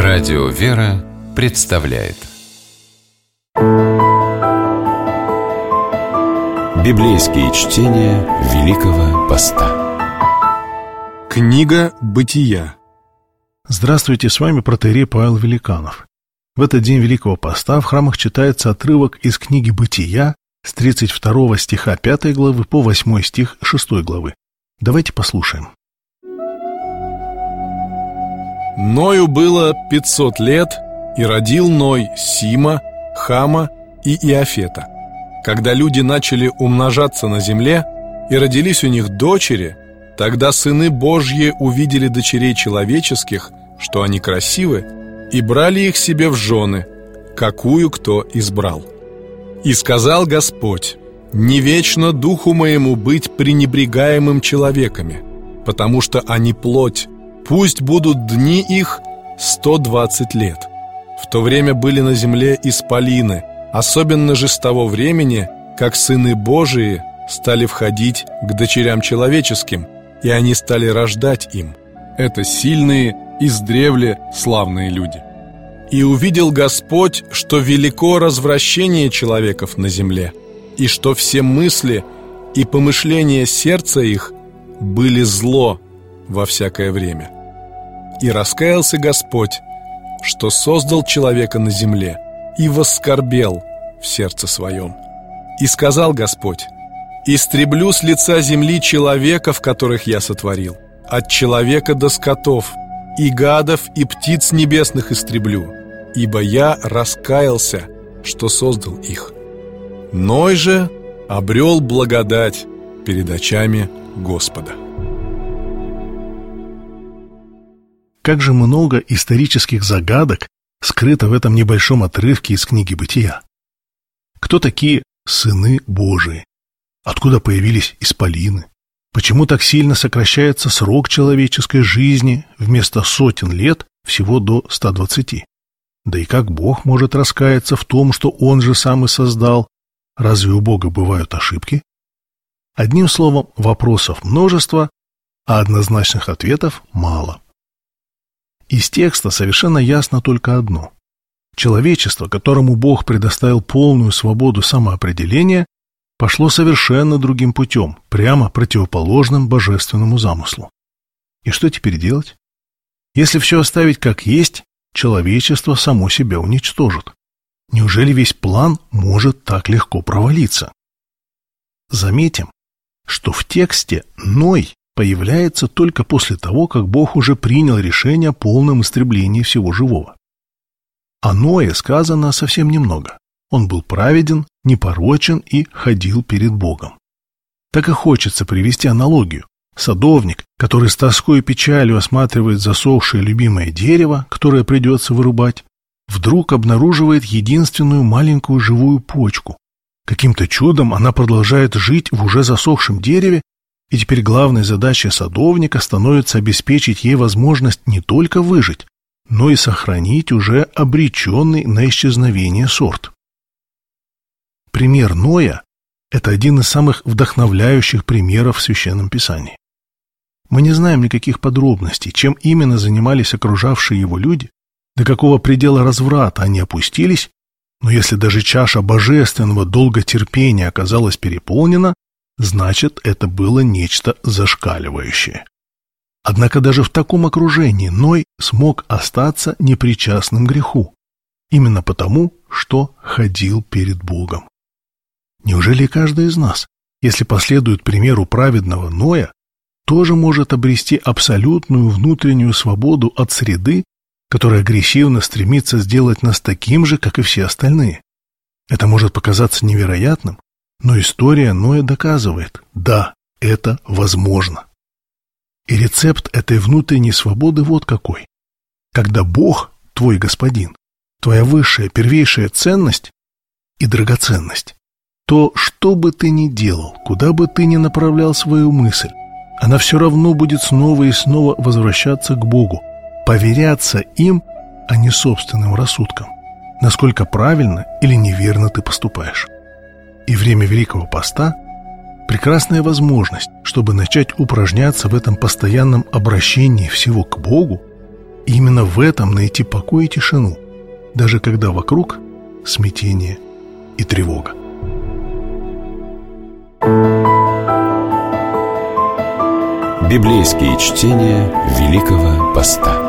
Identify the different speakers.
Speaker 1: Радио «Вера» представляет библейские чтения Великого Поста.
Speaker 2: Книга Бытия.
Speaker 3: Здравствуйте, с вами протоиерей Павел Великанов. В этот день Великого Поста в храмах читается отрывок из книги Бытия с 32 стиха 5 главы по 8 стих 6 главы. Давайте послушаем.
Speaker 2: Ною было 500 лет, и родил Ной Сима, Хама и Иафета. Когда люди начали умножаться на земле, и родились у них дочери, тогда сыны Божьи увидели дочерей человеческих, что они красивы, и брали их себе в жены, какую кто избрал. И сказал Господь: «Не вечно духу моему быть пренебрегаемым человеками, потому что они плоть. Пусть будут дни их 120 лет». В то время были на земле исполины, особенно же с того времени, как сыны Божии стали входить к дочерям человеческим, и они стали рождать им. Это сильные, издревле славные люди. И увидел Господь, что велико развращение человеков на земле, и что все мысли и помышления сердца их были зло во всякое время. И раскаялся Господь, что создал человека на земле, и воскорбел в сердце своем. И сказал Господь: «Истреблю с лица земли человеков, которых я сотворил, от человека до скотов, и гадов, и птиц небесных истреблю, ибо я раскаялся, что создал их». Ной же обрел благодать перед очами Господа.
Speaker 3: Как же много исторических загадок скрыто в этом небольшом отрывке из книги Бытия. Кто такие сыны Божии? Откуда появились исполины? Почему так сильно сокращается срок человеческой жизни вместо сотен лет всего до 120? Да и как Бог может раскаяться в том, что Он же сам и создал? Разве у Бога бывают ошибки? Одним словом, вопросов множество, а однозначных ответов мало. Из текста совершенно ясно только одно. Человечество, которому Бог предоставил полную свободу самоопределения, пошло совершенно другим путем, прямо противоположным божественному замыслу. И что теперь делать? Если все оставить как есть, человечество само себя уничтожит. Неужели весь план может так легко провалиться? Заметим, что в тексте Ной появляется только после того, как Бог уже принял решение о полном истреблении всего живого. О Ное сказано совсем немного. Он был праведен, непорочен и ходил перед Богом. Так и хочется привести аналогию. Садовник, который с тоской и печалью осматривает засохшее любимое дерево, которое придется вырубать, вдруг обнаруживает единственную маленькую живую почку. Каким-то чудом она продолжает жить в уже засохшем дереве, и теперь главной задачей садовника становится обеспечить ей возможность не только выжить, но и сохранить уже обреченный на исчезновение сорт. Пример Ноя – это один из самых вдохновляющих примеров в Священном Писании. Мы не знаем никаких подробностей, чем именно занимались окружавшие его люди, до какого предела разврата они опустились, но если даже чаша божественного долготерпения оказалась переполнена, значит, это было нечто зашкаливающее. Однако даже в таком окружении Ной смог остаться непричастным к греху, именно потому, что ходил перед Богом. Неужели каждый из нас, если последует примеру праведного Ноя, тоже может обрести абсолютную внутреннюю свободу от среды, которая агрессивно стремится сделать нас таким же, как и все остальные? Это может показаться невероятным, но история Ноя доказывает, да, это возможно. И рецепт этой внутренней свободы вот какой. Когда Бог, твой господин, твоя высшая, первейшая ценность и драгоценность, то что бы ты ни делал, куда бы ты ни направлял свою мысль, она все равно будет снова и снова возвращаться к Богу, поверяться им, а не собственным рассудком, насколько правильно или неверно ты поступаешь. И время Великого Поста – прекрасная возможность, чтобы начать упражняться в этом постоянном обращении всего к Богу именно в этом найти покой и тишину, даже когда вокруг смятение и тревога.
Speaker 1: Библейские чтения Великого Поста.